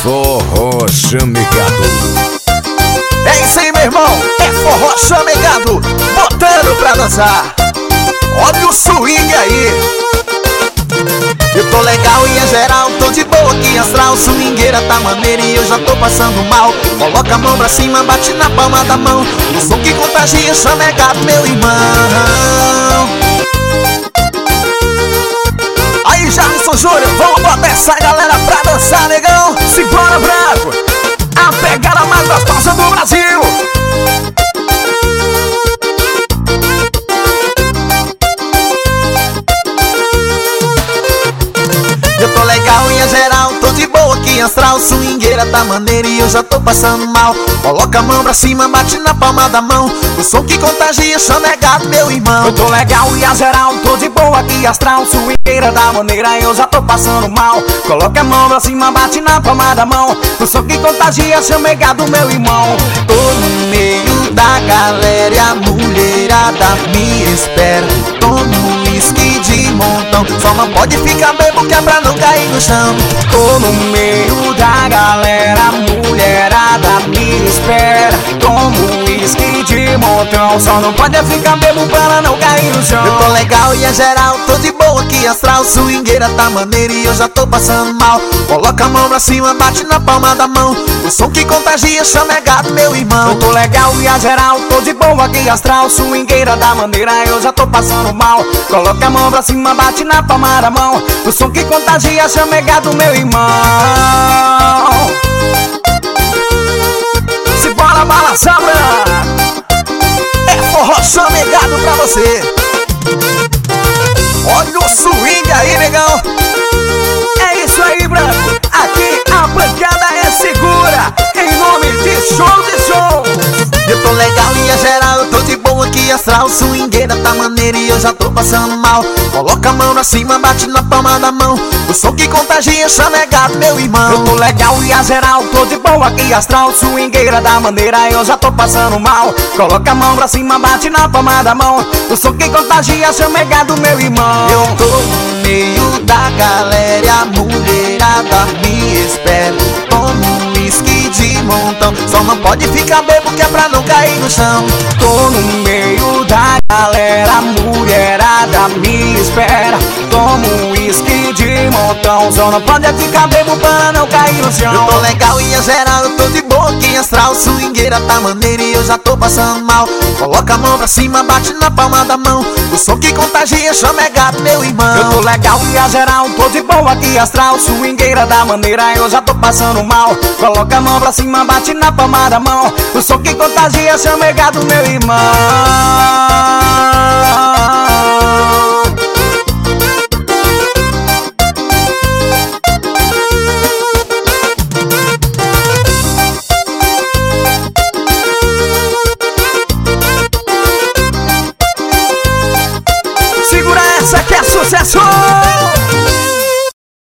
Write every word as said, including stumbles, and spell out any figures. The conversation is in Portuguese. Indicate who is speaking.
Speaker 1: Forró Chamegado.
Speaker 2: É isso aí, meu irmão, é Forró Chamegado, botando pra dançar. Olha o swing aí. Eu tô legal e é geral, tô de boa aqui astral. Swingueira tá maneira e eu já tô passando mal. Coloca a mão pra cima, bate na palma da mão. O som que contagia, Chamegado, meu irmão. Aí, Jarlison Júnior, vamos botar essa galera pra dançar, negão. Simbora, Branco, a pegada mais gostosa do Brasil. Eu tô legal e é geral, tô de boa aqui astral. Swingueira tá maneira e eu já tô passando mal. Coloca a mão pra cima, bate na palma da mão. O som que contagia, Chamegado, meu irmão. Eu tô legal e é geral, tô de boa aqui astral. Swingueira da maneira eu já tô passando mal. Coloca a mão pra cima, bate na palma da mão. O som que contagia, Chamegado, meu irmão. Tô no meio da galera e a mulherada me espera. Tomo uísque de montão, só não pode ficar bebo que é pra não cair no chão. Tô no meio da galera, a mulherada me espera. Tomo uísque de montão, só não pode ficar bebo pra não cair no chão. Eu tô legal e é geral, tô de boa aqui astral. Swingueira tá maneira e eu já tô passando mal. Coloca a mão pra cima, bate na palma da mão. O som que contagia, Chamegado, meu irmão. Eu tô legal e é geral, tô de boa aqui astral. Swingueira da maneira eu já tô passando mal. Coloca a mão pra cima, bate na palma da mão. O som que contagia, Chamegado, meu irmão. Se bora balançar, Branco, é Forró Chamegado pra você. Olha o swing aí, negão. É isso aí, Branco, aqui a pancada é segura. Em nome de Show de Show. Eu tô legal e é geral, eu tô de boa aqui astral. Swingueira tá maneira e eu já tô passando mal. Coloca a mão pra cima, bate na palma da mão. O som que contagia, Chamegado, meu irmão. Eu tô legal e é geral, tô de boa aqui astral. Swingueira da maneira eu já tô passando mal. Coloca a mão pra cima, bate na palma da mão. O som que contagia, Chamegado, meu irmão. Eu tô no meio da galera e a mulherada me espera. Tomo uísque de montão, só não pode ficar bebo que é pra não cair no chão. Tô no meio da galera, a mulherada me espera. Tomo uísque de montão, só não pode ficar bebo pra não cair no chão. Eu tô legal e é geral, eu tô de boa aqui astral. Swingueira tá maneira e eu já tô passando mal. Coloca a mão pra cima, bate na palma da mão. O som que contagia, Chamegado, meu irmão. Eu tô legal e é geral, tô de boa aqui astral. Swingueira da maneira eu já tô passando mal. Coloca a mão pra cima, bate na palma da mão. O som que contagia, Chamegado, meu irmão. Segura essa que é sucesso!